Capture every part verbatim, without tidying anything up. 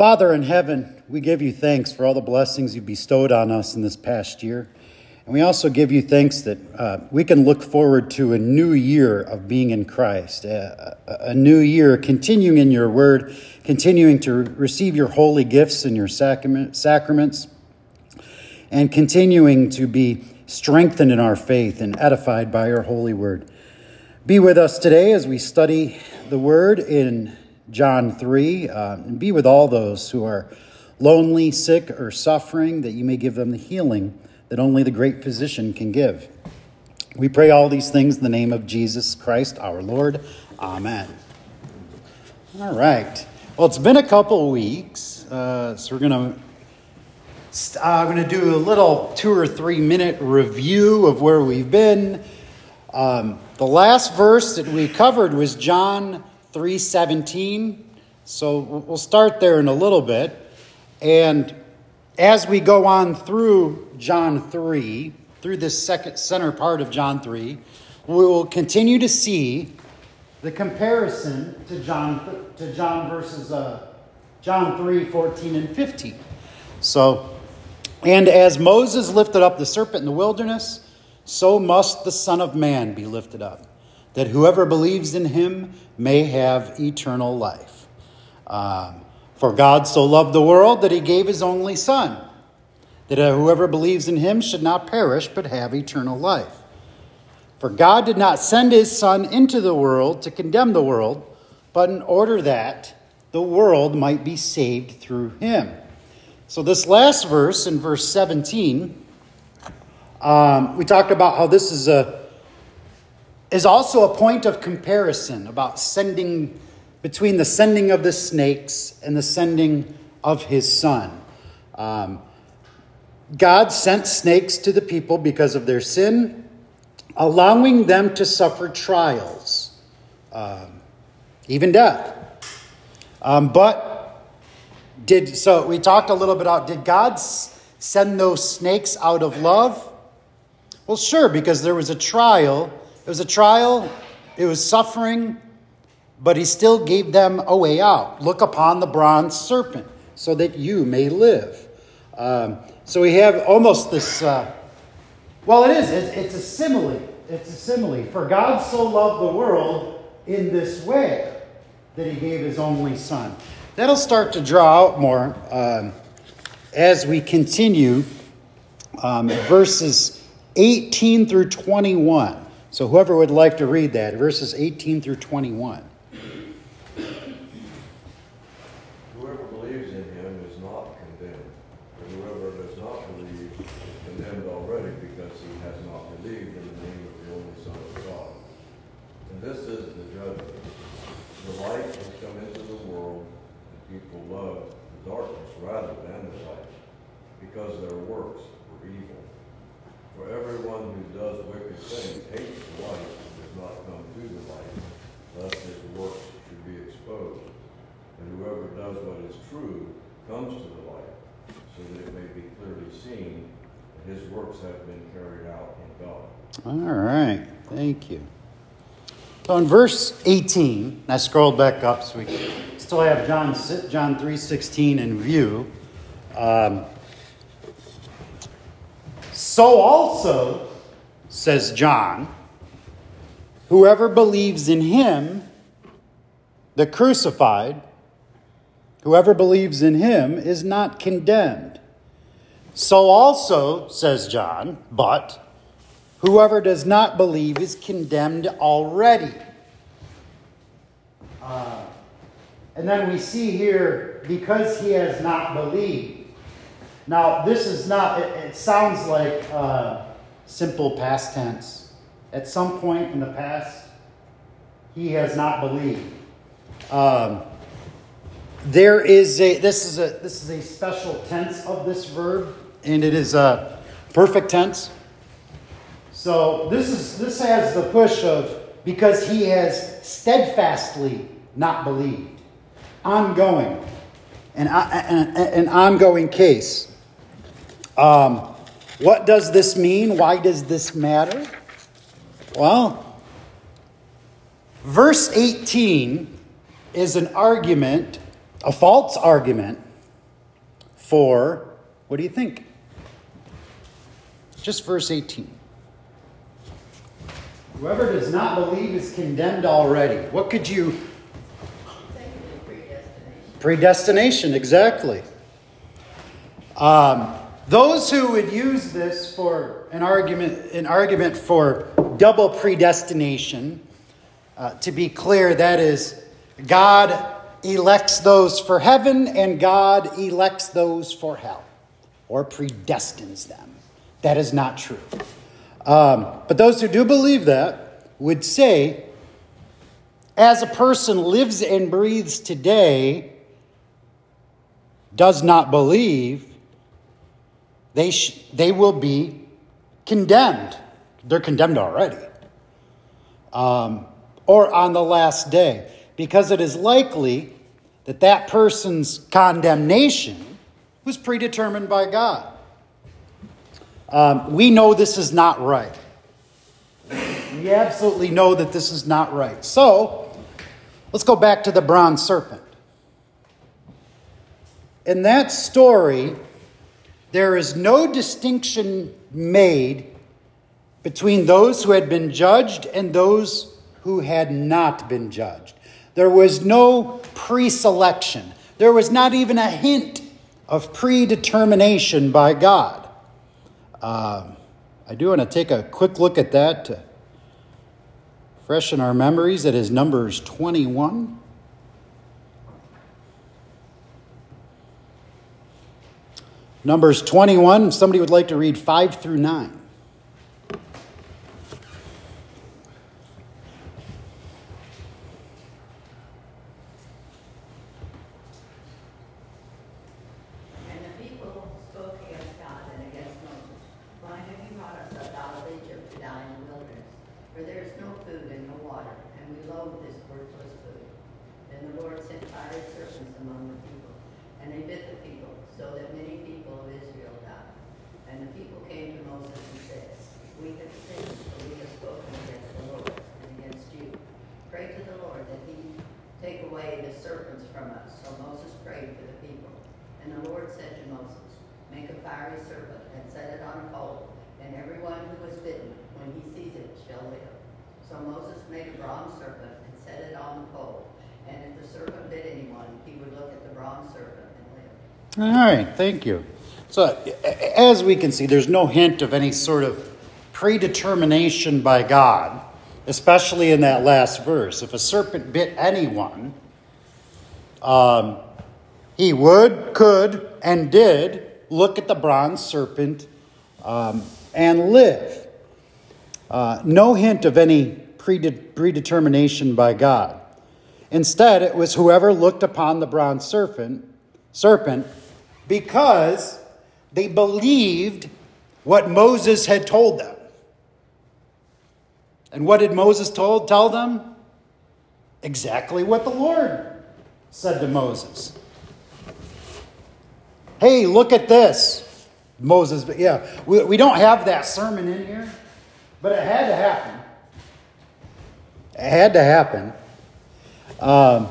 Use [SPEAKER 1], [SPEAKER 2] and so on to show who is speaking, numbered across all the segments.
[SPEAKER 1] Father in heaven, we give you thanks for all the blessings you bestowed on us in this past year. And we also give you thanks that uh, we can look forward to a new year of being in Christ, a, a, a new year continuing in your word, continuing to receive your holy gifts and your sacrament, sacraments, and continuing to be strengthened in our faith and edified by your holy word. Be with us today as we study the word in John three, uh, and be with all those who are lonely, sick, or suffering, that you may give them the healing that only the great physician can give. We pray all these things in the name of Jesus Christ, our Lord. Amen. All right. Well, it's been a couple of weeks, uh, so we're going to uh, going to do a little two or three minute review of where we've been. Um, the last verse that we covered was John three seventeen. So we'll start there in a little bit. And as we go on through John three, through this second center part of John three, we will continue to see the comparison to John to John verses uh, John three fourteen and fifteen. So, and as Moses lifted up the serpent in the wilderness, so must the Son of Man be lifted up, that whoever believes in him may have eternal life. Um, for God so loved the world that he gave his only Son, that whoever believes in him should not perish but have eternal life. For God did not send his Son into the world to condemn the world, but in order that the world might be saved through him. So this last verse, in verse seventeen, um, we talked about how this is a is also a point of comparison about sending, between the sending of the snakes and the sending of his Son. Um, God sent snakes to the people because of their sin, allowing them to suffer trials, um, even death. Um, but did so we talked a little bit about, did God send those snakes out of love? Well, sure, because there was a trial. It was a trial, it was suffering, but he still gave them a way out. Look upon the bronze serpent so that you may live. Um, so we have almost this, uh, well, it is, it's, it's a simile. It's a simile. For God so loved the world in this way that he gave his only Son. That'll start to draw out more um, as we continue um, verses eighteen through twenty-one. So whoever would like to read that, verses eighteen through twenty-one.
[SPEAKER 2] Whoever believes in him is not condemned, but whoever does not believe is condemned already, because he has not believed in the name of the only Son of God. And this is the judgment. The light has come into the world, and people love the darkness rather than the light, because their works were evil. For everyone who does wicked things hates the light and does not come to the light, lest his works should be exposed. And whoever does what is true comes to the light, so that it may be clearly seen that his works have been carried out in God.
[SPEAKER 1] All right, thank you. So in verse eighteen, I scrolled back up so we still have John John three sixteen in view. Um, So also, says John, whoever believes in him, the crucified, whoever believes in him is not condemned. So also, says John, but whoever does not believe is condemned already. Uh, and then we see here, because he has not believed. Now, this is not, it, it sounds like uh, simple past tense. At some point in the past, he has not believed. Um, there is a, this is a, this is a special tense of this verb, and it is a perfect tense. So this is, this has the push of, because he has steadfastly not believed. Ongoing. An, an, an ongoing case. Um, what does this mean? Why does this matter? Well, verse eighteen is an argument, a false argument, for, what do you think? Just verse eighteen. Whoever does not believe is condemned already. What could you...
[SPEAKER 3] Predestination.
[SPEAKER 1] Predestination, exactly. Um, those who would use this for an argument, an argument for double predestination, uh, to be clear, that is, God elects those for heaven and God elects those for hell, or predestines them. That is not true. Um, but those who do believe that would say, as a person lives and breathes today, does not believe, they sh- they will be condemned. They're condemned already. Um, or on the last day. Because it is likely that that person's condemnation was predetermined by God. Um, we know this is not right. We absolutely know that this is not right. So, let's go back to the bronze serpent. In that story, there is no distinction made between those who had been judged and those who had not been judged. There was no pre-selection. There was not even a hint of predetermination by God. Um, I do want to take a quick look at that to freshen our memories. It is Numbers twenty-one. Numbers twenty-one. Somebody would like to read five through nine. All right, thank you. So, as we can see, there's no hint of any sort of predetermination by God, especially in that last verse. If a serpent bit anyone, um, he would, could, and did look at the bronze serpent um, and live. Uh, no hint of any prede- predetermination by God. Instead, it was whoever looked upon the bronze serpent, serpent because they believed what Moses had told them. And what did Moses told, tell them? Exactly what the Lord said to Moses. Hey, look at this. Moses, but yeah, we, we don't have that sermon in here, but it had to happen. It had to happen. Um,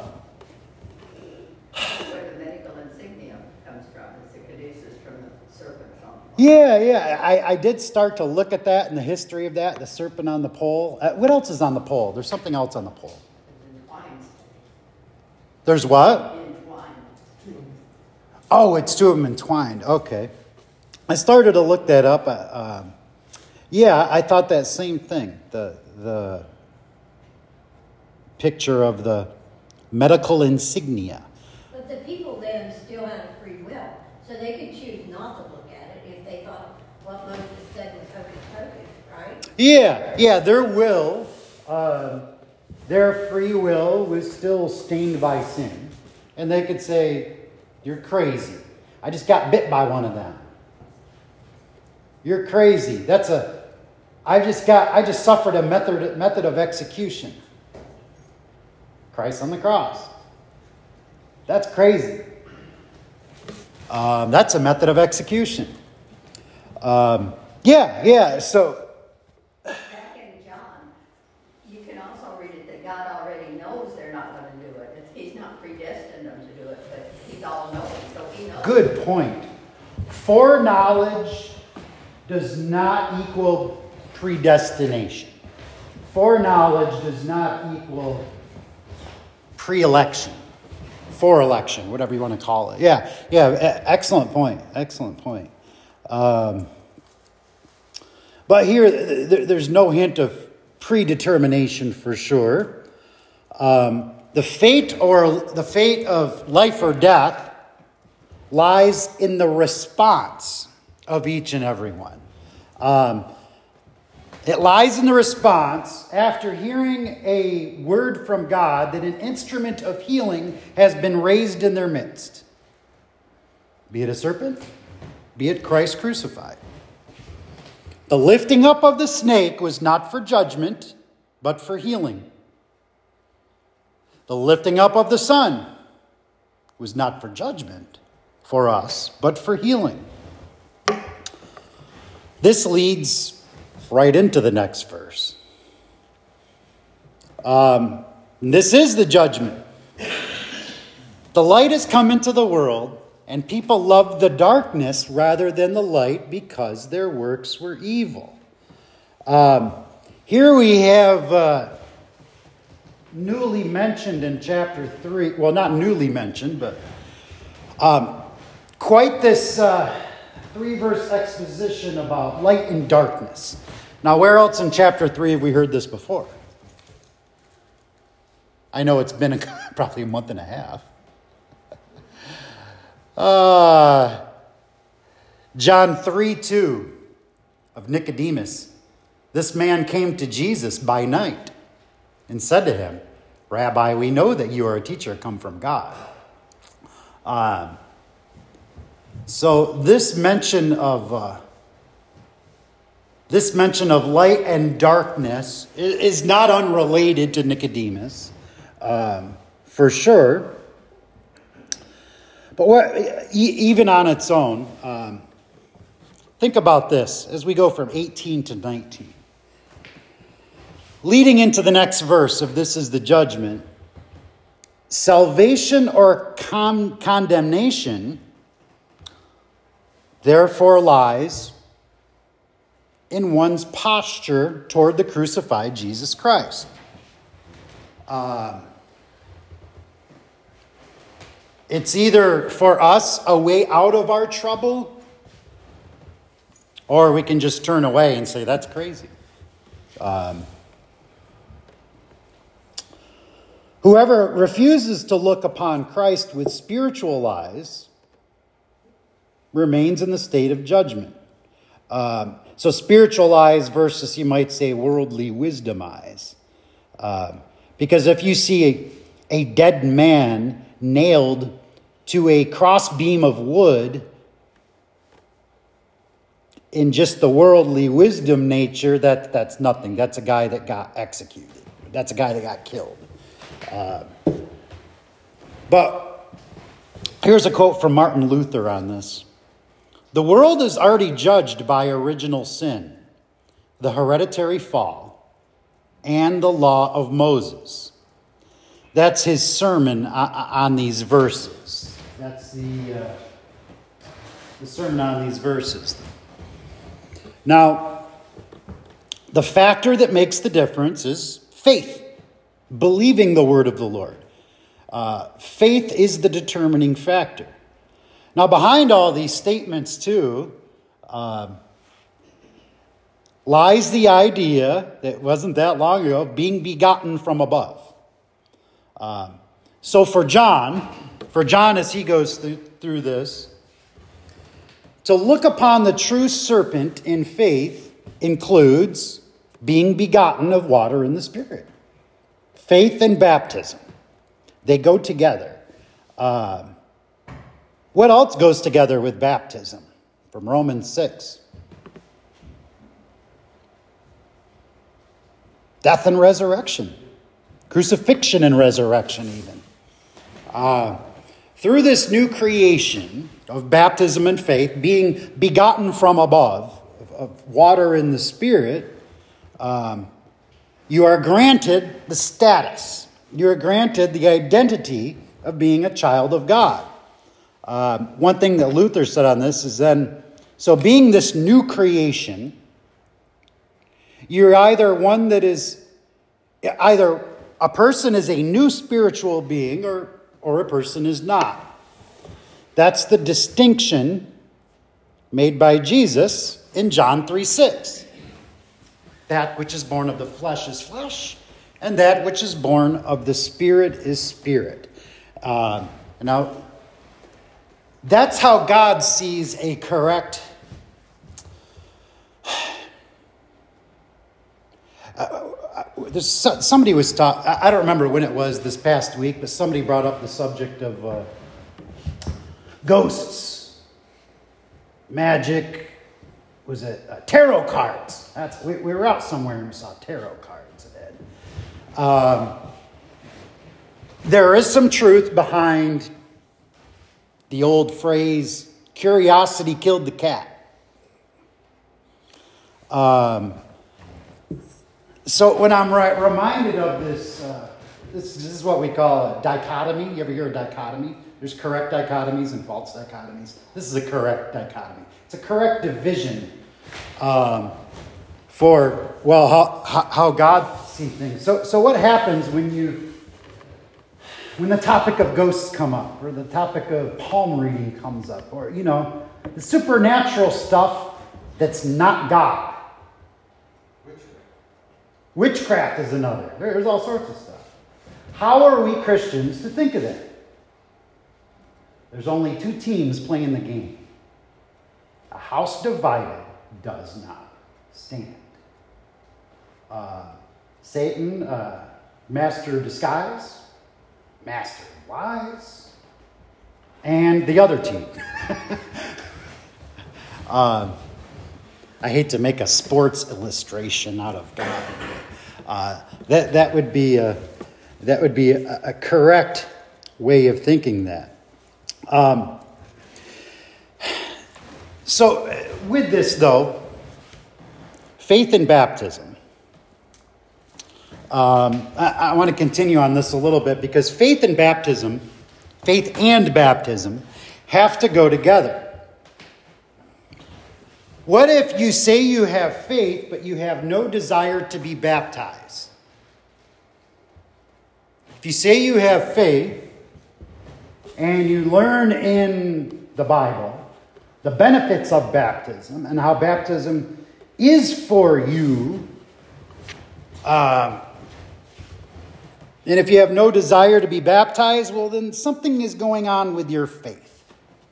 [SPEAKER 3] Where the medical insignia comes from, it's the caduceus from the serpent on the pole.
[SPEAKER 1] yeah, yeah, I, I did start to look at that and the history of that, the serpent on the pole. Uh, what else is on the pole? There's something else on the pole.
[SPEAKER 3] It's entwined.
[SPEAKER 1] There's what?
[SPEAKER 3] Entwined.
[SPEAKER 1] Oh, it's two of them entwined. Okay. I started to look that up. Uh, um, yeah, I thought that same thing. The the picture of the medical insignia.
[SPEAKER 4] But the people then still had a free will, so they could choose not to look at it if they thought what Moses said was hocus pocus, right?
[SPEAKER 1] Yeah, yeah, their will, uh, their free will was still stained by sin. And they could say, you're crazy. I just got bit by one of them. You're crazy. That's a, I just got, I just suffered a method, method of execution. Christ on the cross. That's crazy. Um, that's a method of execution. Um, yeah, yeah, so...
[SPEAKER 3] Back in John, you can also read it that God already knows they're not going to do it. He's not predestined them to do it, but he's all knowing, so he knows.
[SPEAKER 1] Good point. foreknowledge does not equal predestination. Foreknowledge does not equal pre-election, foreelection, whatever you want to call it. Yeah, yeah, excellent point, excellent point. Um, but here, th- there's no hint of predetermination for sure. Um, the fate or the fate of life or death lies in the response of each and every one. Um, it lies in the response after hearing a word from God that an instrument of healing has been raised in their midst. Be it a serpent, be it Christ crucified. The lifting up of the snake was not for judgment, but for healing. The lifting up of the sun was not for judgment for us, but for healing. This leads right into the next verse. Um, this is the judgment. The light has come into the world, and people loved the darkness rather than the light because their works were evil. Um, here we have uh, newly mentioned in chapter three, well, not newly mentioned, but um, quite this uh, three-verse exposition about light and darkness. Now, where else in chapter three have we heard this before? I know it's been a, probably a month and a half. Uh, John three two of Nicodemus. This man came to Jesus by night and said to him, Rabbi, we know that you are a teacher come from God. Uh, so this mention of uh, this mention of light and darkness is not unrelated to Nicodemus, um, for sure. But what, even on its own, um, think about this as we go from eighteen to nineteen. Leading into the next verse of this is the judgment, salvation or con- condemnation therefore lies in one's posture toward the crucified Jesus Christ. Uh, it's either for us a way out of our trouble, or we can just turn away and say, that's crazy. Um, whoever refuses to look upon Christ with spiritual eyes remains in the state of judgment. Um, so spiritual eyes versus, you might say, worldly wisdom eyes. Um, because if you see a, a dead man nailed to a crossbeam of wood, in just the worldly wisdom nature, that, that's nothing. That's a guy that got executed. That's a guy that got killed. Uh, but here's a quote from Martin Luther on this. The world is already judged by original sin, the hereditary fall, and the law of Moses. That's his sermon on these verses. That's the, uh, the sermon on these verses. Now, the factor that makes the difference is faith, believing the word of the Lord. Uh, faith is the determining factor. Now, behind all these statements, too, uh, lies the idea that wasn't that long ago, being begotten from above. Um, so for John, for John as he goes through, through this, to look upon the true serpent in faith includes being begotten of water and the Spirit. Faith and baptism, they go together. Um, what else goes together with baptism? From Romans six. Death and resurrection. Crucifixion and resurrection even. Uh, through this new creation of baptism and faith, being begotten from above, of, of water and the Spirit, um, you are granted the status. You are granted the identity of being a child of God. Uh, one thing that Luther said on this is then, so being this new creation, you're either one that is, either a person is a new spiritual being or, or a person is not. That's the distinction made by Jesus in John three six. That which is born of the flesh is flesh, and that which is born of the Spirit is spirit. Uh, now, that's how God sees a correct... Uh, there's somebody was taught, I don't remember when it was this past week, but somebody brought up the subject of uh, ghosts, magic, was it uh, tarot cards? That's we, we were out somewhere and we saw tarot cards. Um, there is some truth behind the old phrase, curiosity killed the cat. Um, so when I'm right, reminded of this, uh, this, this is what we call a dichotomy. You ever hear a dichotomy? There's correct dichotomies and false dichotomies. This is a correct dichotomy. It's a correct division um, for, well, how, how God sees things. So, so what happens when you, when the topic of ghosts come up, or the topic of palm reading comes up, or, you know, the supernatural stuff that's not God? Witchcraft. Witchcraft is another. There's all sorts of stuff. How are we Christians to think of that? There's only two teams playing the game. A house divided does not stand. Uh, Satan, uh, master of disguise, master of lies, and the other team. uh, I hate to make a sports illustration out of God. Uh, that that would be a, that would be a, a correct way of thinking that. Um, so with this, though, faith in baptism. Um, I, I want to continue on this a little bit because faith and baptism, faith and baptism have to go together. What if you say you have faith, but you have no desire to be baptized? If you say you have faith, and you learn in the Bible the benefits of baptism and how baptism is for you, uh, and if you have no desire to be baptized, well, then something is going on with your faith.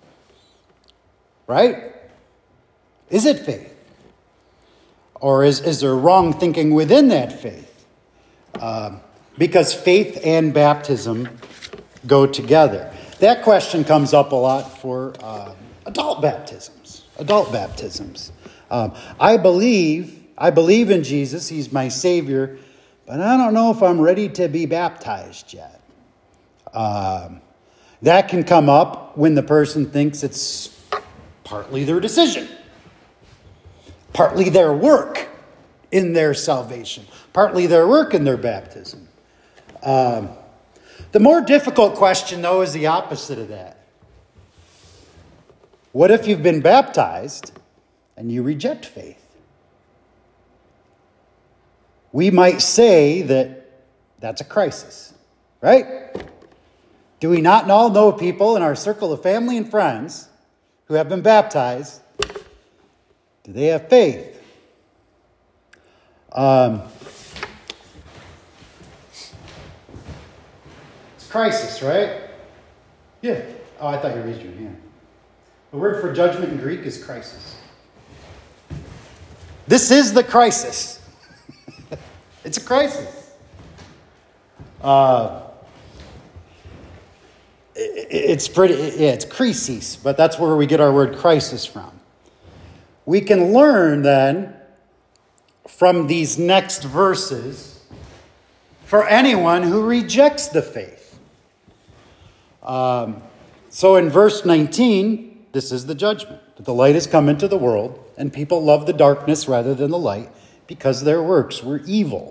[SPEAKER 1] Right? Is it faith? Or is, is there wrong thinking within that faith? Uh, because faith and baptism go together. That question comes up a lot for uh, adult baptisms. Adult baptisms. Um, I believe, I believe in Jesus. He's my Savior, but I don't know if I'm ready to be baptized yet. Um, that can come up when the person thinks it's partly their decision, partly their work in their salvation, partly their work in their baptism. Um, The more difficult question, though, is the opposite of that. What if you've been baptized and you reject faith? We might say that that's a crisis, right? Do we not all know people in our circle of family and friends who have been baptized? Do they have faith? Um... Crisis, right? Yeah. Oh, I thought you raised your hand. The word for judgment in Greek is crisis. This is the crisis. It's a crisis. Uh, it, it's pretty, yeah, it's crisis, but that's where we get our word crisis from. We can learn then from these next verses for anyone who rejects the faith. Um, so in verse nineteen, this is the judgment. That the light has come into the world, and people love the darkness rather than the light, because their works were evil.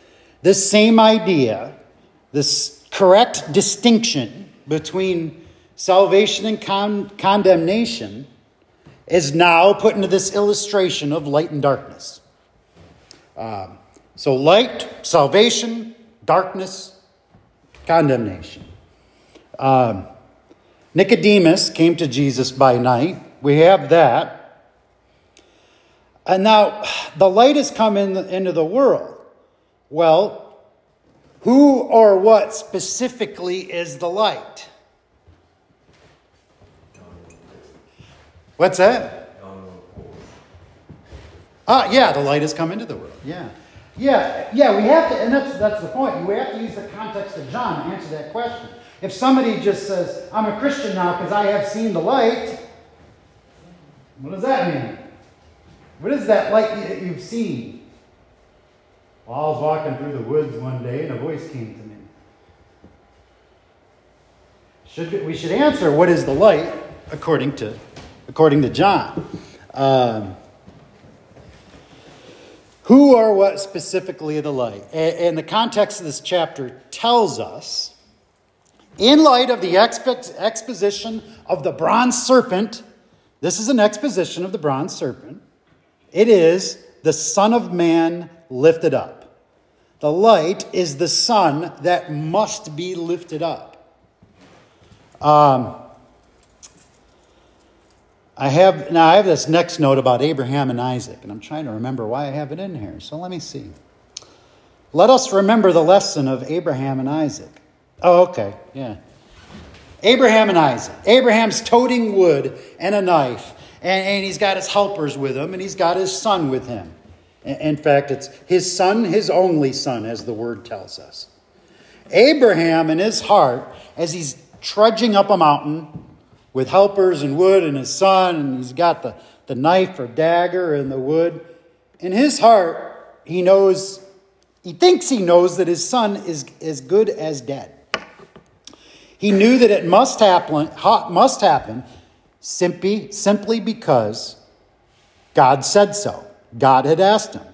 [SPEAKER 1] This same idea, this correct distinction between salvation and con- condemnation is now put into this illustration of light and darkness. Um, so light, salvation, darkness, condemnation. Um, Nicodemus came to Jesus by night. We have that. And now the light has come in the, into the world. Well, who or what specifically is the light? What's that? Ah, yeah, the light has come into the world. Yeah. Yeah, yeah, we have to, and that's that's the point. We have to use the context of John to answer that question. If somebody just says, I'm a Christian now because I have seen the light, what does that mean? What is that light that you've seen? Well, I was walking through the woods one day and a voice came to me. Should we should answer, what is the light according to according to John? Um, who or what specifically the light? And the context of this chapter tells us, in light of the expo- exposition of the bronze serpent, this is an exposition of the bronze serpent. It is the Son of Man lifted up. The light is the sun that must be lifted up. Um, I have now I have this next note about Abraham and Isaac, and I'm trying to remember why I have it in here. So let me see. Let us remember the lesson of Abraham and Isaac. Oh, okay, yeah. Abraham and Isaac. Abraham's toting wood and a knife, and, and he's got his helpers with him, and he's got his son with him. In fact, it's his son, his only son, as the word tells us. Abraham, in his heart, as he's trudging up a mountain with helpers and wood and his son, and he's got the, the knife or dagger and the wood, in his heart, he knows, he thinks he knows that his son is as good as dead. He knew that it must happen, must happen simply, simply because God said so. God had asked him.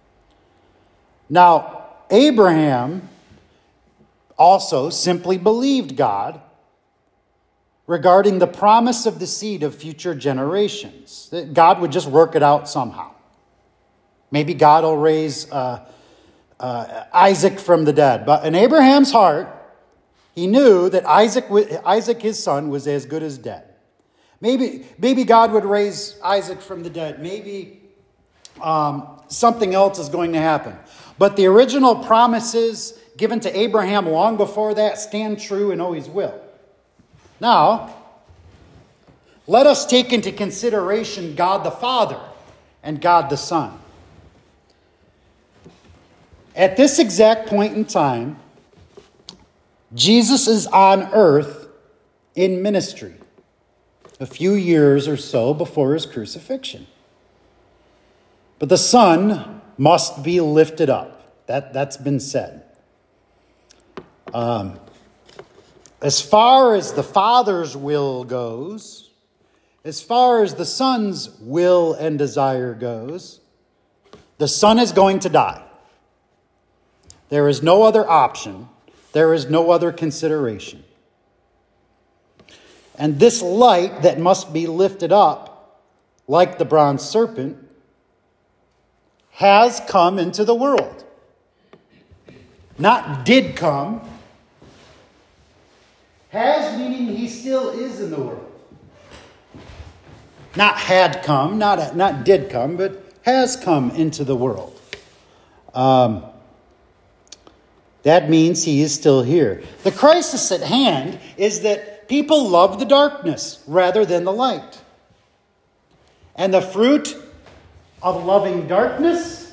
[SPEAKER 1] Now, Abraham also simply believed God regarding the promise of the seed of future generations. That God would just work it out somehow. Maybe God will raise uh, uh, Isaac from the dead. But in Abraham's heart, he knew that Isaac, Isaac, his son, was as good as dead. Maybe, maybe God would raise Isaac from the dead. Maybe um, something else is going to happen. But the original promises given to Abraham long before that stand true and always will. Now, let us take into consideration God the Father and God the Son. At this exact point in time, Jesus is on earth in ministry, a few years or so before his crucifixion. But the Son must be lifted up. That, that's been said. Um, as far as the Father's will goes, as far as the Son's will and desire goes, the Son is going to die. There is no other option. There is no other consideration. And this light that must be lifted up, like the bronze serpent, has come into the world. Not did come. Has, meaning he still is in the world. Not had come, not, not did come, but has come into the world. Um, that means he is still here. The crisis at hand is that people love the darkness rather than the light. And the fruit of loving darkness,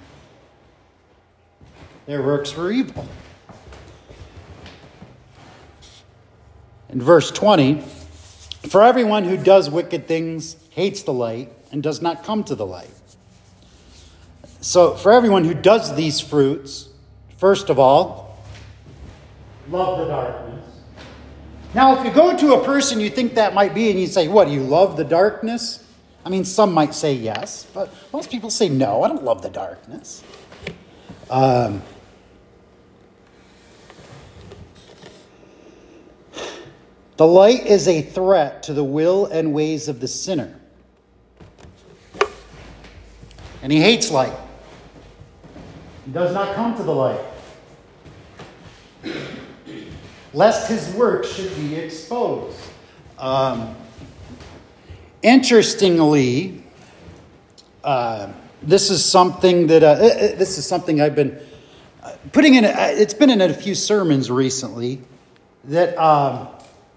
[SPEAKER 1] their works were evil. In verse twenty, for everyone who does wicked things hates the light and does not come to the light. So for everyone who does these fruits, first of all, love the darkness. Now, if you go to a person you think that might be and you say, what, do you love the darkness? I mean, some might say yes, but most people say no, I don't love the darkness. Um, The light is a threat to the will and ways of the sinner. And he hates light. He does not come to the light, lest his work should be exposed. Um, interestingly, uh, this is something that uh, this is something I've been putting in. A, it's been in a few sermons recently that um,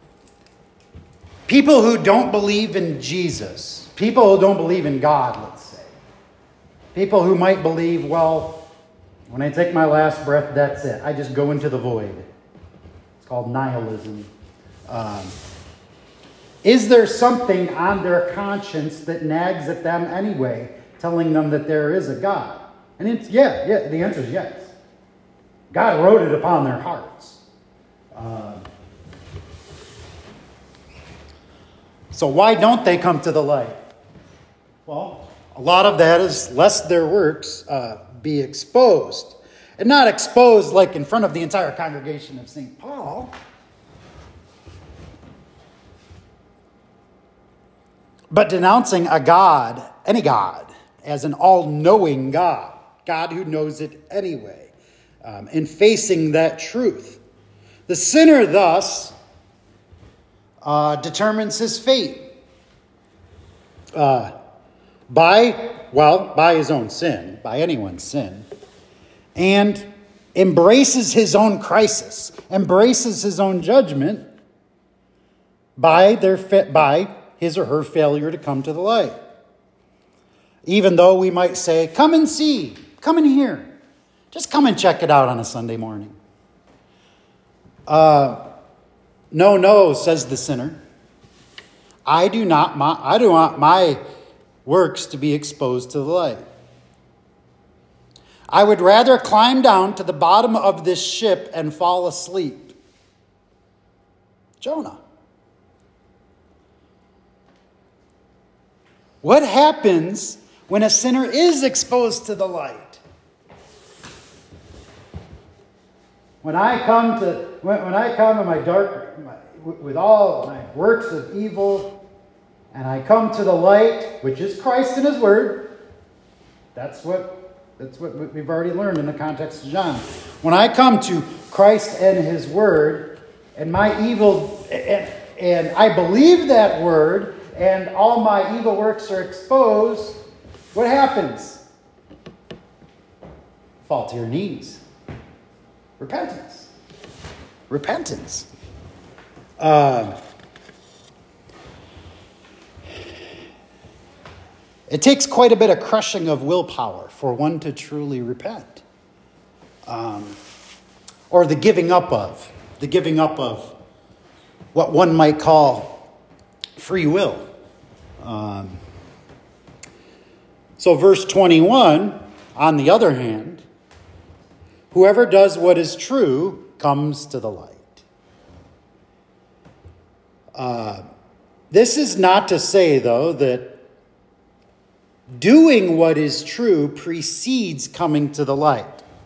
[SPEAKER 1] people who don't believe in Jesus, people who don't believe in God, let's say, people who might believe, well, when I take my last breath, that's it. I just go into the void. It's called nihilism. Um, is there something on their conscience that nags at them anyway, telling them that there is a God? And it's yeah, yeah. The answer is yes. God wrote it upon their hearts. Um, so why don't they come to the light? Well, a lot of that is lest their works uh, be exposed. And not exposed like in front of the entire congregation of Saint Paul. But denouncing a God, any God, as an all-knowing God. God who knows it anyway. Um, and facing that truth. The sinner thus uh, determines his fate. Uh, by, well, by his own sin. By anyone's sin. And embraces his own crisis, embraces his own judgment by their by his or her failure to come to the light. Even though we might say, come and see, come and hear. Just come and check it out on a Sunday morning. Uh, no, no, says the sinner. I do not my, I do want my works to be exposed to the light. I would rather climb down to the bottom of this ship and fall asleep. Jonah. What happens when a sinner is exposed to the light? When I come to when, when I come in my dark my, with all my works of evil, and I come to the light, which is Christ and His Word. That's what That's what we've already learned in the context of John. When I come to Christ and His Word, and my evil, and, and I believe that Word, and all my evil works are exposed, what happens? Fall to your knees. Repentance. Repentance. Uh, It takes quite a bit of crushing of willpower for one to truly repent. Um, or the giving up of, the giving up of what one might call free will. Um, so verse twenty-one, on the other hand, whoever does what is true comes to the light. Uh, this is not to say, though, that doing what is true precedes coming to the light.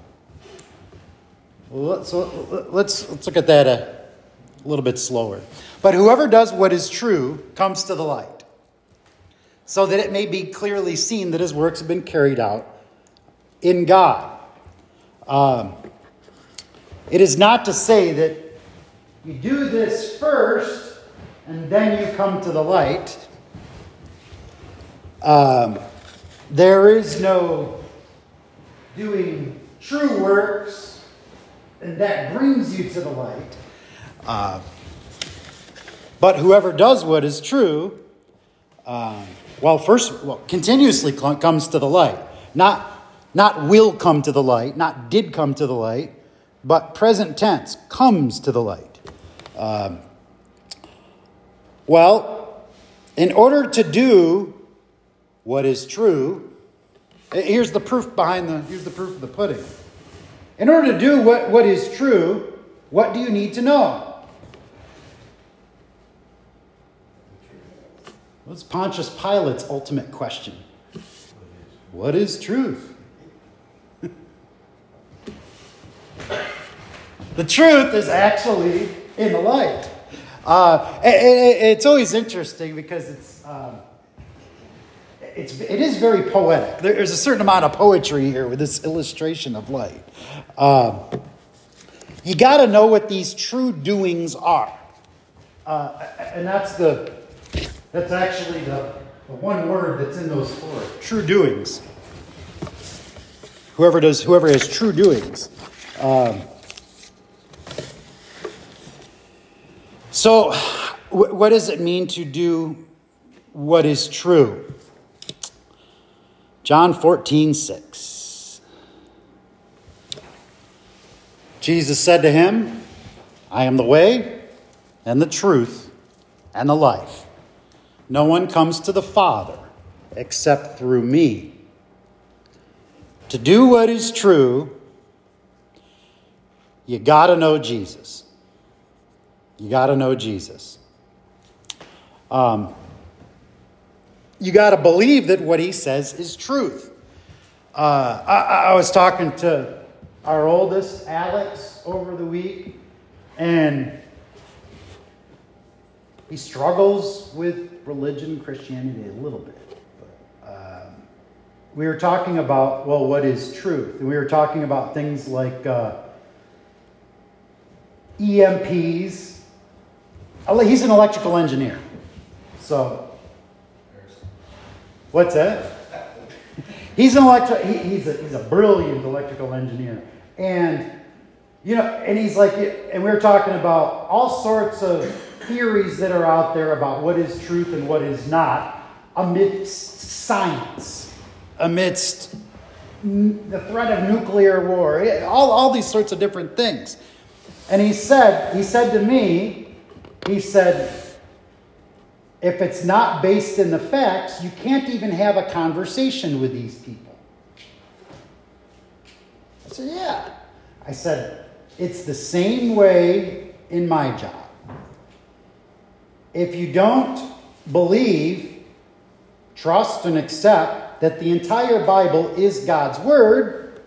[SPEAKER 1] So let's, let's look at that a little bit slower. But whoever does what is true comes to the light, so that it may be clearly seen that his works have been carried out in God. Um, it is not to say that you do this first and then you come to the light. Um, there is no doing true works, and that brings you to the light. Uh, but whoever does what is true, uh, well, first, well, continuously cl- comes to the light. Not, not will come to the light, not did come to the light, but present tense, comes to the light. Um, well, in order to do what is true, here's the proof behind the, here's the proof of the pudding. In order to do what, what is true, what do you need to know? What's Pontius Pilate's ultimate question? What is truth? The truth is actually in the light. Uh, it, it, it's always interesting because it's, um, it's it is very poetic. There's a certain amount of poetry here with this illustration of light. Uh, you got to know what these true doings are, uh, and that's the that's actually the, the one word that's in those four true doings. Whoever does, whoever has true doings. Um, so, w- what does it mean to do what is true? John fourteen six. Jesus said to him, I am the way and the truth and the life. No one comes to the Father except through me. To do what is true, you got to know Jesus. You got to know Jesus. Um, you got to believe that what he says is truth. Uh, I, I was talking to our oldest, Alex, over the week, and he struggles with religion, Christianity a little bit. But, um, we were talking about, well, what is truth? And we were talking about things like uh, E M Ps. He's an electrical engineer. So, what's that? He's an electro. He, he's a he's a brilliant electrical engineer, and you know, and he's like, and we were talking about all sorts of theories that are out there about what is truth and what is not, amidst science, amidst the threat of nuclear war, all all these sorts of different things. And he said, he said to me, he said, if it's not based in the facts, you can't even have a conversation with these people. I said, yeah. I said, it's the same way in my job. If you don't believe, trust, and accept that the entire Bible is God's Word,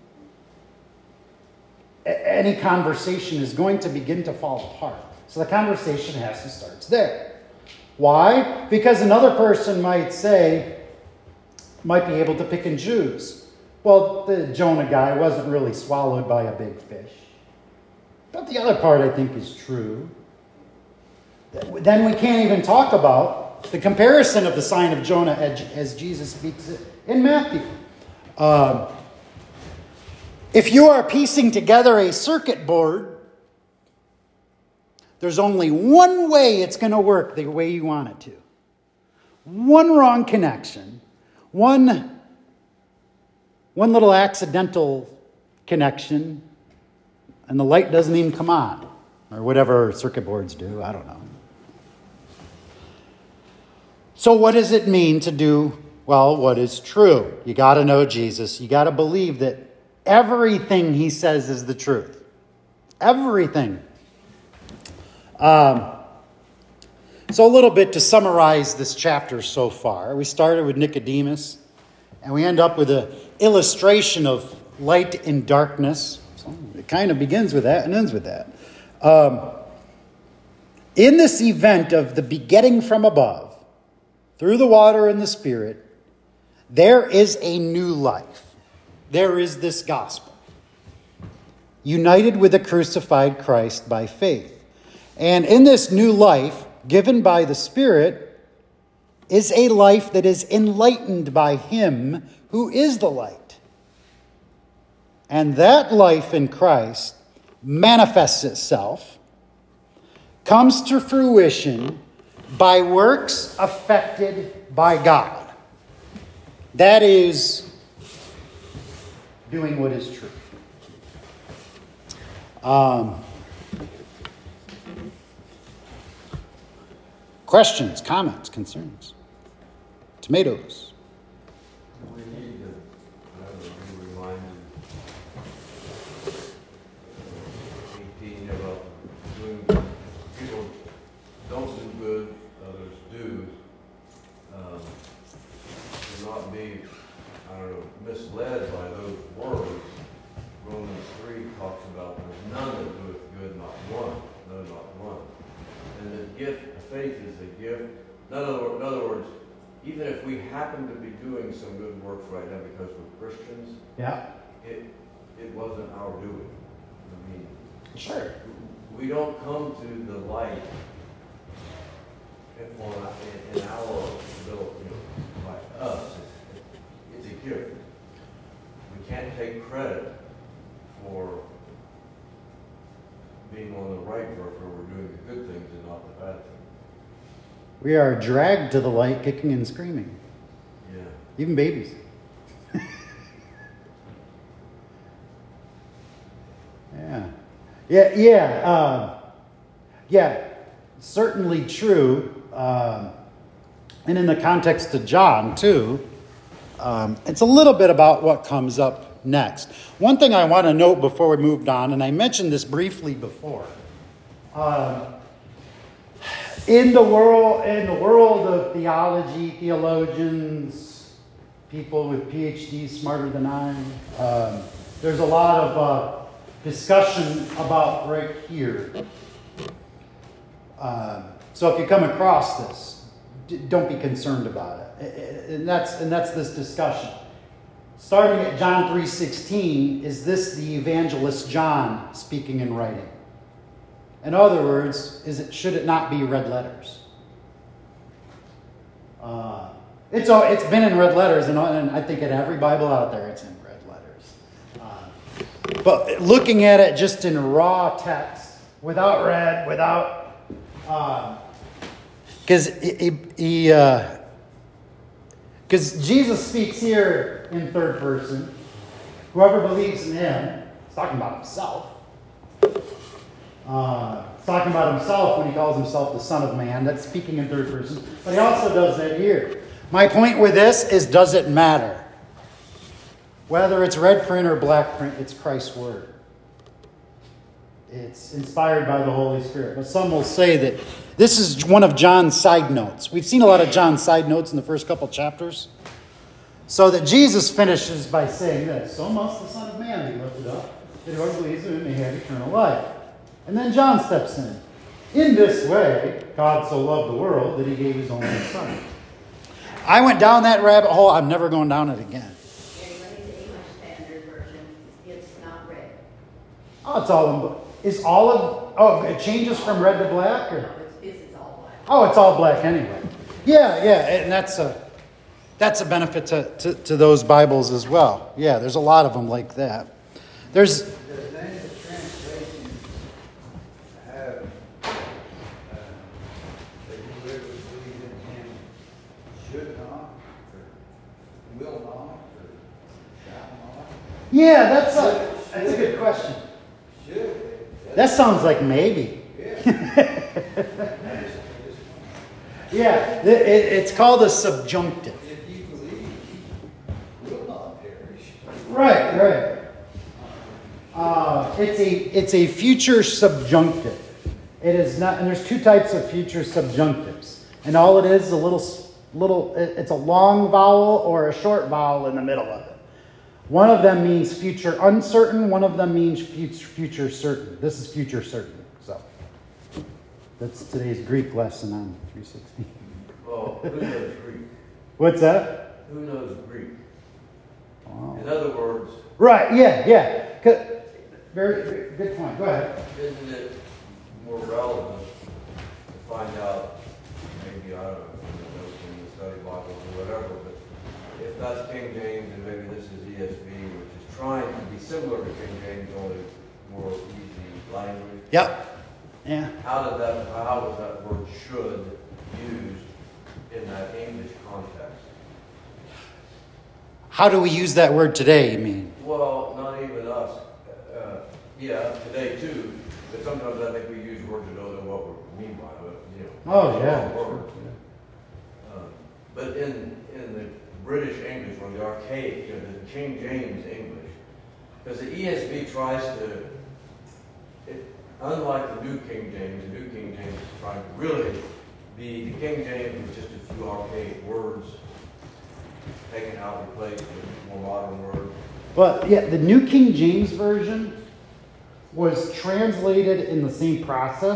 [SPEAKER 1] any conversation is going to begin to fall apart. So the conversation has to start there. Why? Because another person might say, might be able to pick and choose. Well, the Jonah guy wasn't really swallowed by a big fish. But the other part I think is true. Then we can't even talk about the comparison of the sign of Jonah as Jesus speaks it in Matthew. Um, if you are piecing together a circuit board, there's only one way it's going to work the way you want it to. One wrong connection, one, one little accidental connection, and the light doesn't even come on. Or whatever circuit boards do, I don't know. So what does it mean to do, well, what is true? You got to know Jesus. You got to believe that everything he says is the truth. Everything. Um, so a little bit to summarize this chapter so far. We started with Nicodemus, and we end up with an illustration of light and darkness. So it kind of begins with that and ends with that. Um, in this event of the begetting from above, through the water and the Spirit, there is a new life. There is this gospel, united with the crucified Christ by faith. And in this new life, given by the Spirit, is a life that is enlightened by Him who is the light. And that life in Christ manifests itself, comes to fruition by works affected by God. That is doing what is true. Um, questions, comments, concerns? Tomatoes.
[SPEAKER 2] We need to, I don't know, be reminded, eighteen about doing, people don't do good, others do. Um, to not be, I don't know, misled by those words. Romans three talks about there's none that doeth good, not one. No, not one. And gift, faith is a gift. In other, wor- in other words, even if we happen to be doing some good works right now because we're Christians,
[SPEAKER 1] Yeah.
[SPEAKER 2] it it wasn't our doing. I mean,
[SPEAKER 1] Sure.
[SPEAKER 2] we don't come to the light in, on, in, in our ability, you know, by us. It's, it's a gift. We can't take credit for being on the right work where we're doing the good things and not the bad things.
[SPEAKER 1] We are dragged to the light, kicking and screaming.
[SPEAKER 2] Yeah.
[SPEAKER 1] Even babies. yeah. Yeah, yeah. Uh, yeah, certainly true. Um, and in the context of John, too, um, it's a little bit about what comes up next. One thing I want to note before we moved on, and I mentioned this briefly before. Um, in the world, in the world of theology, theologians, people with P H Ds smarter than I am, um, there's a lot of uh, discussion about right here. Um, so if you come across this, d- don't be concerned about it. And that's and that's this discussion. Starting at John three sixteen, is this the evangelist John speaking and writing? In other words, is it should it not be red letters? Uh, it's all, it's been in red letters, and, and I think in every Bible out there, it's in red letters. Uh, but looking at it just in raw text, without red, without, because uh, he, he uh, because Jesus speaks here in third person. Whoever believes in him, he's talking about himself. Uh, he's talking about himself when he calls himself the Son of Man. That's speaking in third person. But he also does that here. My point with this is, does it matter? Whether it's red print or black print, it's Christ's word. It's inspired by the Holy Spirit. But some will say that this is one of John's side notes. We've seen a lot of John's side notes in the first couple chapters. So that Jesus finishes by saying this: so must the Son of Man be lifted up, that whoever believes in him may have eternal life. And then John steps in. In this way, God so loved the world that he gave his only Son. I went down that rabbit hole. I'm never going down it again.
[SPEAKER 3] And when it's English Standard Version, it's not red.
[SPEAKER 1] Oh, it's all in, is all of, oh, it changes from red to black? Or?
[SPEAKER 3] No, it's, this is all black.
[SPEAKER 1] Oh, it's all black anyway. Yeah, yeah, and that's a, that's a benefit to, to, to those Bibles as well. Yeah, there's a lot of them like that. There's...
[SPEAKER 5] Does any of the translations have uh, that whoever believes in him should not, or will not, or shall not?
[SPEAKER 1] Yeah, that's a, that's a good question.
[SPEAKER 5] Should.
[SPEAKER 1] That sounds like maybe.
[SPEAKER 5] Yeah.
[SPEAKER 1] Yeah, it, it, it's called a subjunctive.
[SPEAKER 5] If you believe, you will not perish.
[SPEAKER 1] Right, right. Uh, it's a it's a future subjunctive. It is not, and there's two types of future subjunctives, and all it is a little little. It's a long vowel or a short vowel in the middle of it. One of them means future uncertain. One of them means future future certain. This is future certain. So that's today's Greek lesson on three sixteen.
[SPEAKER 2] Well, who knows Greek?
[SPEAKER 1] What's that?
[SPEAKER 2] Who knows Greek?
[SPEAKER 1] Wow.
[SPEAKER 2] In other words,
[SPEAKER 1] Right. Yeah. Yeah. 'Cause- Very, very good point. Go ahead.
[SPEAKER 2] isn't it more relevant to find out, maybe, I don't know, in the study Bibles or whatever, but if that's King James and maybe this is E S V, which is trying to be similar to King James, only more easy language.
[SPEAKER 1] Yep. Yeah.
[SPEAKER 2] How did that, how was that word should used in that English context?
[SPEAKER 1] How do we use that word today, you mean?
[SPEAKER 2] Well, not even us. Uh, yeah, today too. But sometimes I think we use words that don't know what we mean by it. You know,
[SPEAKER 1] Oh, yeah.
[SPEAKER 2] words. Uh, but in in the British English or the archaic, you know, the King James English, because the E S V tries to, it, unlike the New King James, the New King James is trying to really be the King James with just a few archaic words taken out and replaced with more modern words.
[SPEAKER 1] But yeah, the New King James Version was translated in the same process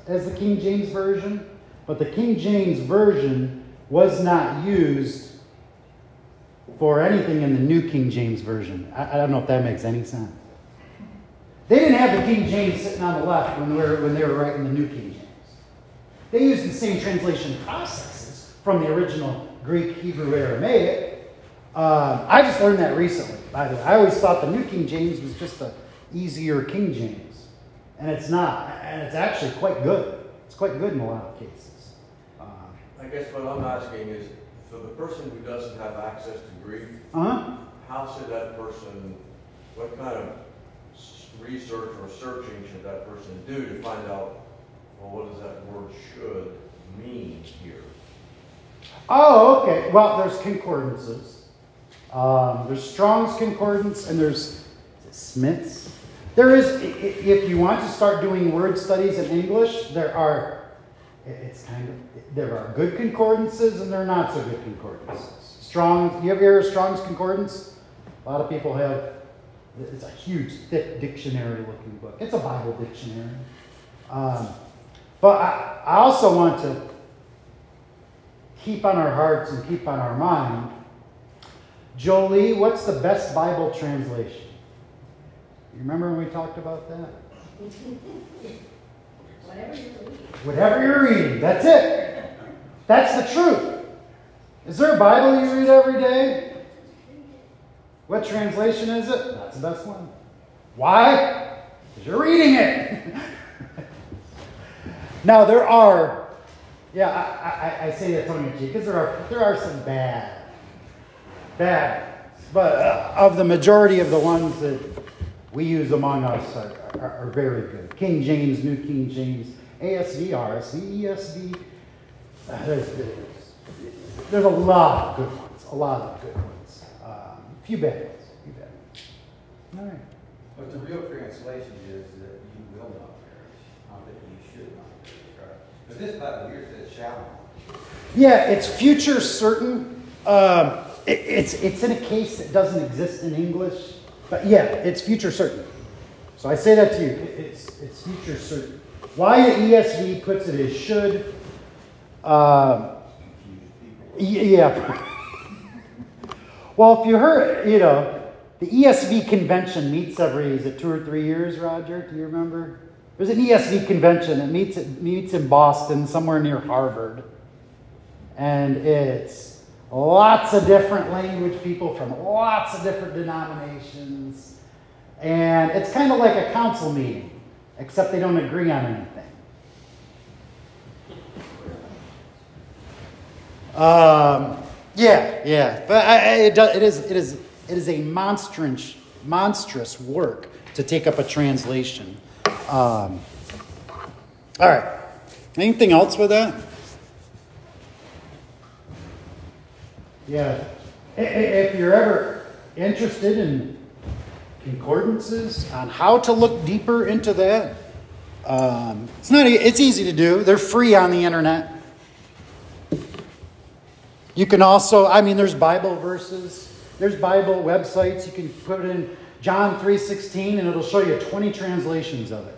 [SPEAKER 1] as the King James Version, but the King James Version was not used for anything in the New King James Version. I, I don't know if that makes any sense. They didn't have the King James sitting on the left when they were, when they were writing the New King James. They used the same translation processes from the original Greek, Hebrew, Aramaic. Uh, I just learned that recently, by the way. I always thought the New King James was just an easier King James. And it's not. And it's actually quite good. It's quite good in a lot of cases. Uh,
[SPEAKER 2] I guess what I'm asking is, for the person who doesn't have access to Greek,
[SPEAKER 1] uh-huh.
[SPEAKER 2] how should that person, what kind of research or searching should that person do to find out, well, what does that word should mean here?
[SPEAKER 1] Oh, okay. Well, there's concordances. Um, there's Strong's Concordance, and there's Smith's. There is, if you want to start doing word studies in English, there are, it's kind of, there are good concordances and there are not so good concordances. Strong's, you ever hear of Strong's Concordance? A lot of people have. It's a huge, thick dictionary-looking book. It's a Bible dictionary. Um, but I, I also want to keep on our hearts and keep on our mind. Jolie, what's the best Bible translation? You remember when we talked about that?
[SPEAKER 4] Whatever you're reading.
[SPEAKER 1] Whatever you're reading, that's it. That's the truth. Is there a Bible you read every day? What translation is it? That's the best one. Why? Because you're reading it. Now there are, yeah, I, I, I say that tongue in cheek because there are there are some bad, bad, but uh, of the majority of the ones that we use among us are, are, are very good. King James, New King James, A S V, R S V, E S V. Uh, there's, there's, there's a lot of good ones. A lot of good ones. Um, few bad ones. Few bad ones. All right.
[SPEAKER 5] But the real translation is that you will not perish, not that you should not perish, right? But this Bible here says shall not.
[SPEAKER 1] Yeah, it's future certain. Um, it, it's it's in a case that doesn't exist in English, but yeah, it's future certain. So I say that to you. It, it's it's future certain. Why the E S V puts it as should. Um, yeah. Well, if you heard, you know, the E S V convention meets every, is it two or three years, Roger? Do you remember? There's an E S V convention that meets, it meets in Boston, somewhere near Harvard. And it's lots of different language people from lots of different denominations. And it's kind of like a council meeting, except they don't agree on anything. Um, yeah, yeah, but I, I, it, does, it is it is it is a monstrous monstrous work to take up a translation. Um, all right, anything else with that? Yeah, if you're ever interested in concordances on how to look deeper into that, um, it's not it's easy to do. They're free on the internet. You can also, I mean, there's Bible verses. There's Bible websites. You can put it in John three sixteen and it'll show you twenty translations of it.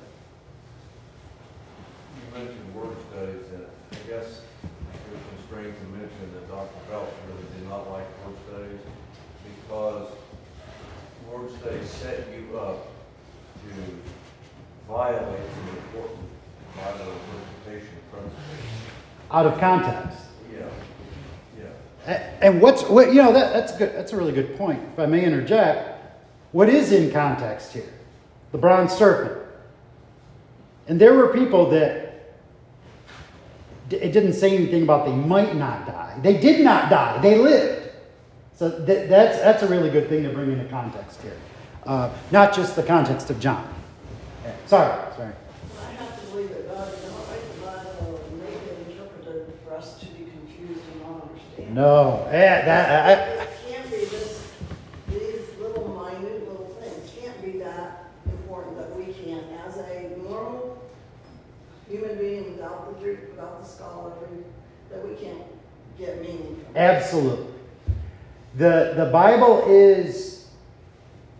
[SPEAKER 2] You mentioned word studies, and I guess it was constrained to mention that Doctor Phelps really did not like word studies because word studies set you up to violate some important Bible interpretation principles.
[SPEAKER 1] Out of context.
[SPEAKER 2] Yeah.
[SPEAKER 1] And what's what you know that that's good. That's a really good point. If I may interject, what is in context here? The bronze serpent. And there were people that it didn't say anything about they might not die. They did not die. They lived. So that, that's that's a really good thing to bring into context here, uh, not just the context of John. Yeah. Sorry, sorry.
[SPEAKER 6] I have to believe that God did not write the Bible and make it interpreted for us to be confused and not understand.
[SPEAKER 1] No, yeah, that I,
[SPEAKER 6] It can't be this, these little minute little things can't be that important that we can't, as a normal human being without the Greek, without the scholarly, that we can't get meaning from.
[SPEAKER 1] Absolutely. The the Bible is,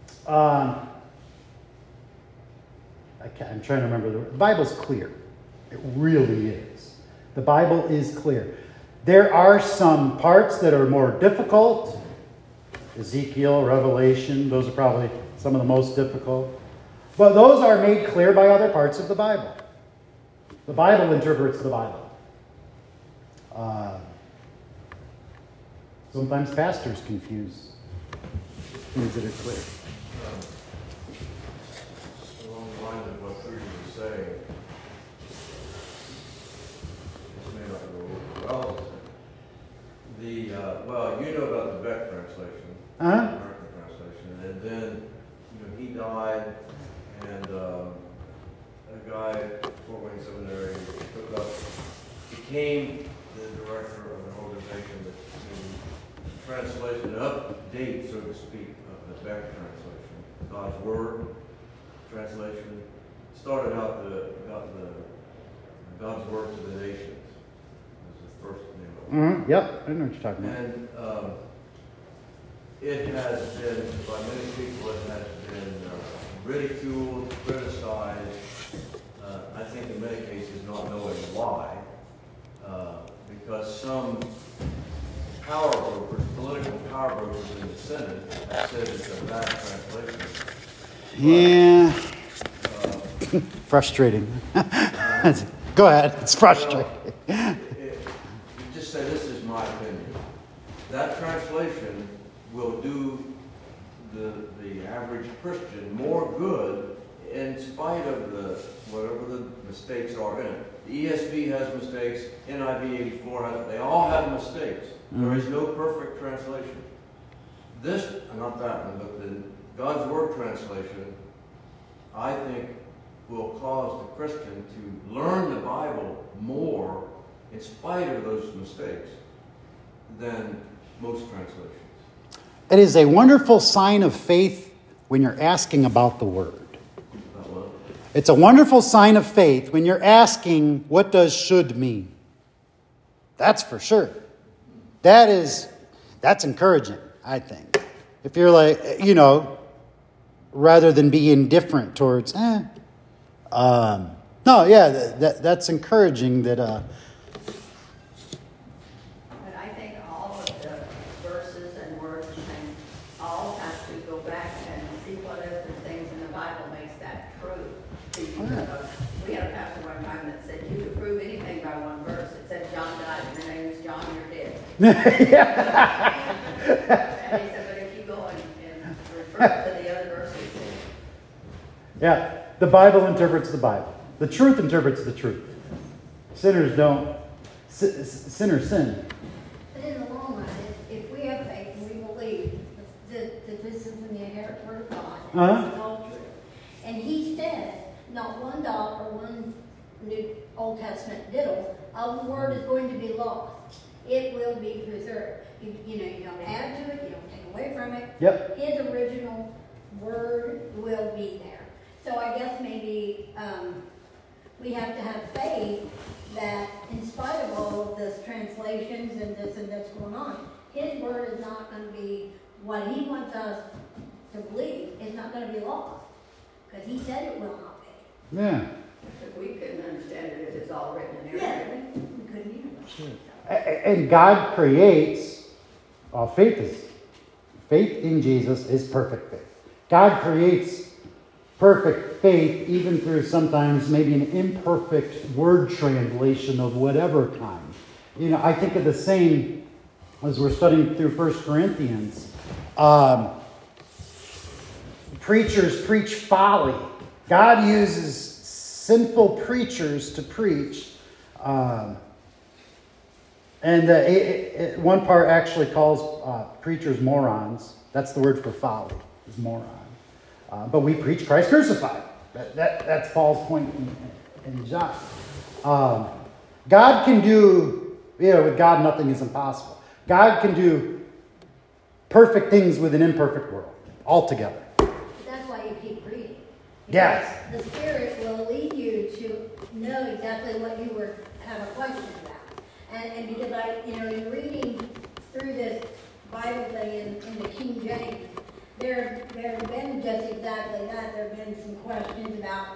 [SPEAKER 1] um, I can't, I'm trying to remember, the, the Bible's clear. It really is. The Bible is clear. There are some parts that are more difficult. Ezekiel, Revelation, those are probably some of the most difficult. But those are made clear by other parts of the Bible. The Bible interprets the Bible. Uh, sometimes pastors confuse things that are clear.
[SPEAKER 2] Along the lines of what Trudy was saying, this may not go well. The, uh, well, you know about the Beck translation,
[SPEAKER 1] Uh-huh.
[SPEAKER 2] American translation, and then, you know, he died, and um, a guy at Fort Wayne Seminary took up, became the director of an organization that translation, an update, so to speak, of the Beck translation, God's Word translation. Started out the, got the God's Word to the Nations. Was the first name of it.
[SPEAKER 1] Mm-hmm. Yep, I know what you're talking about.
[SPEAKER 2] And um, it has been, by many people, it has been uh, ridiculed, criticized, uh, I think in many cases not knowing why, uh, because some power brokers, political power brokers in the Senate have said it's a bad translation. But,
[SPEAKER 1] Yeah.
[SPEAKER 2] uh,
[SPEAKER 1] Frustrating. Go ahead. It's frustrating.
[SPEAKER 2] Well, it, it, just say this is my opinion. That translation will do the the average Christian more good in spite of the whatever the mistakes are in it. The E S V has mistakes. N I V eighty-four has. They all have mistakes. Mm-hmm. There is no perfect translation. This, not that one, but the God's Word translation, I think, will cause the Christian to learn the Bible more in spite of those mistakes than most translations.
[SPEAKER 1] It is a wonderful sign of faith when you're asking about the Word. It's a wonderful sign of faith when you're asking, what does should mean? That's for sure. That is, that's encouraging, I think. If you're like, you know, rather than be indifferent towards, eh. Um, no, yeah, that, that, that's encouraging that, uh,
[SPEAKER 3] But I think all of the verses and words and all have to go back and see what other things in the Bible makes that true. Because we had a pastor one time that said, you could prove anything by one verse. It said, John died, your name is John, you're dead. And he said, but if you go and, and refer to the other verses,
[SPEAKER 1] yeah, the Bible interprets the Bible. The truth interprets the truth. Sinners don't, si- sinners sin.
[SPEAKER 4] But in the long run, if, if we have faith and we believe that, that this is the inherent word of God, and
[SPEAKER 1] Uh-huh.
[SPEAKER 4] this is all true, and he said, not one dot or one New Old Testament diddle of the word is going to be lost. It will be preserved. You, you know, you don't add to it, you don't take away from it.
[SPEAKER 1] Yep.
[SPEAKER 4] His original word will be there. So I guess maybe um, we have to have faith that in spite of all of this translations and this and this going on, his word is not going to be what he wants us to believe. It's not going to be lost because he said it will not be.
[SPEAKER 1] Yeah.
[SPEAKER 3] if we couldn't understand it, it is all written in
[SPEAKER 4] Yeah,
[SPEAKER 3] Arabic.
[SPEAKER 4] we couldn't either.
[SPEAKER 1] Sure. A- And God creates, uh, faith is, faith in Jesus is perfect faith. God creates perfect faith even through sometimes maybe an imperfect word translation of whatever kind. You know, I think of the same as we're studying through First Corinthians. Um, preachers preach folly. God uses sinful preachers to preach. Um, and uh, it, it, one part actually calls uh, preachers morons. That's the word for folly, is moron. Uh, but we preach Christ crucified. That, that, that's Paul's point in, in John. Um, God can do, you know, with God nothing is impossible. God can do perfect things with an imperfect world altogether.
[SPEAKER 4] That's why you keep reading.
[SPEAKER 1] Yes.
[SPEAKER 4] The Spirit will lead you to know exactly what you were have a question about. And, and because I, you know, in reading through this Bible thing in, in the King James, there, there have been just exactly that. There have been some questions about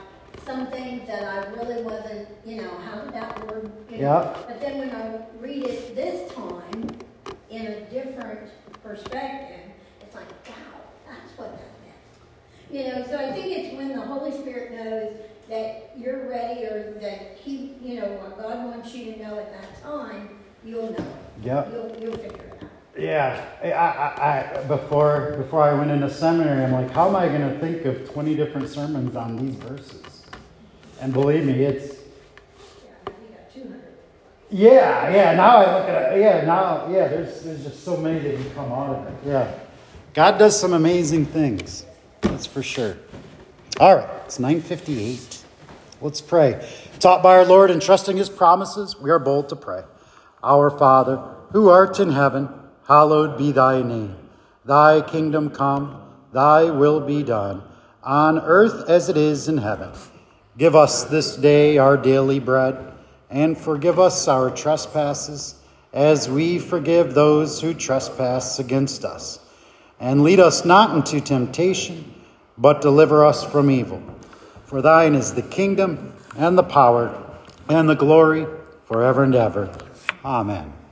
[SPEAKER 4] something that I really wasn't, you know, how did that word, you know?
[SPEAKER 1] Yeah.
[SPEAKER 4] But then when I read it this time in a different perspective, it's like, wow, that's what that meant. You know, so I think it's when the Holy Spirit knows that you're ready, or that he, you know, what God wants you to know at that time, you'll know.
[SPEAKER 1] Yeah.
[SPEAKER 4] You'll, you'll figure it out.
[SPEAKER 1] Yeah, I, I, I, before before I went into seminary, I'm like, how am I going to think of twenty different sermons on these verses? And believe me, it's
[SPEAKER 4] Yeah, you got two hundred.
[SPEAKER 1] yeah, yeah. Now I look at it. Yeah, now yeah. There's there's just so many that can come out of it. Yeah, God does some amazing things. That's for sure. All right, it's nine fifty-eight. Let's pray. Taught by our Lord and trusting His promises, we are bold to pray. Our Father, who art in heaven, hallowed be thy name. Thy kingdom come, thy will be done, on earth as it is in heaven. Give us this day our daily bread, and forgive us our trespasses, as we forgive those who trespass against us. And lead us not into temptation, but deliver us from evil. For thine is the kingdom, and the power, and the glory, forever and ever. Amen.